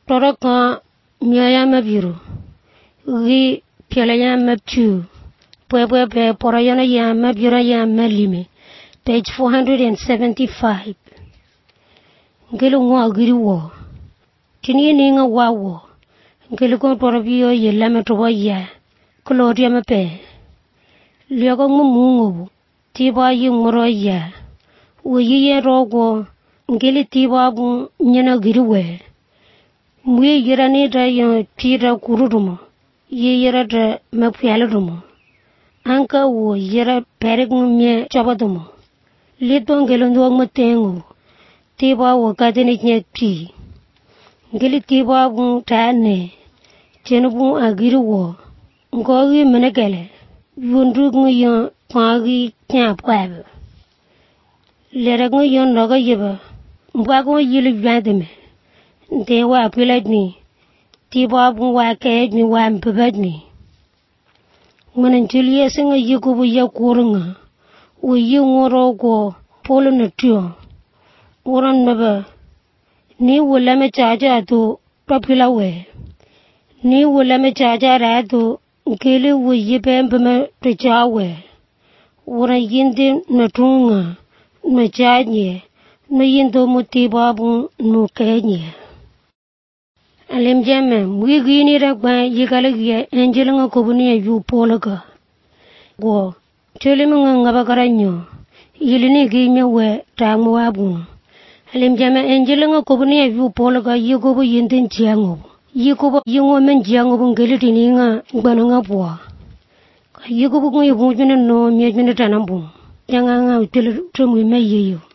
Toraka miaya mabiru. Ri piala ya mabchu. Pwepwe porayana ya mabira ya malime. Page 475. Ngelu ngwa giri wo. Chini ninga wawo. Ngelu kong torabiyo ye lame towa ya. Kloria mape. Liako ngumungu. Tiba yi ngoro ya. Uyi ye rogo. Ngeli tiba bu nyana giri we. Mui yira ni da yung pira kurudumo. Ye yira da mapyaladumo. Anka wo yira perik ngumye chabadumo. Lito ngelu nduwag matengu. Tiba wo kadini nye pi. Ngeli tiba bu taane. Chenu bu agiri wo. Ngogi menegele. Yundu nguyon pagi nyapwabe. Lera nguyon noga yeba. Mbwago yili vyandime. Dewa piladni. Tiba bu wakadni wa mpibadni. Ngana juliya singa yikubu ya kurunga. Uyi ngoro go polo na tiyo. Uran naba. Ni wulame chaja tu papila we. Ni wulame chaja ratu. Ngili wuyi bembima tujawe. Uran yindi na tunga. Na janye. Na yindo mutiba bu nukenye. Alim jame, wigi ni rakba yikaligia angel nga kubuni ya yu polaga. Go, chulimi nga ngabakaranyo, yilini gime we tamu wabu. Alim jame angel nga kubuni ya yu polaga yikubu yindin jiangu. Yikubu yungo men jiangu ngelitini nga gbanu nga buwa. Yikubu nga yungo june no miya june tanambu. Janga nga utili tumu me yeyo.